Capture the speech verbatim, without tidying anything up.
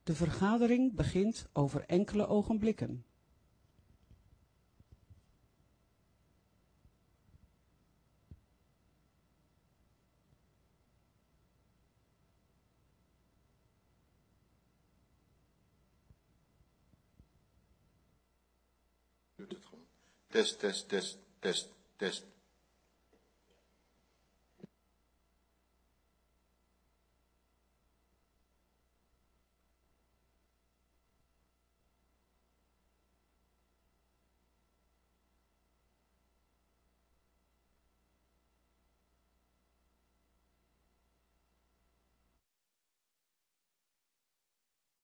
De vergadering begint over enkele ogenblikken. Doet het gewoon. Test, test, test, test, test.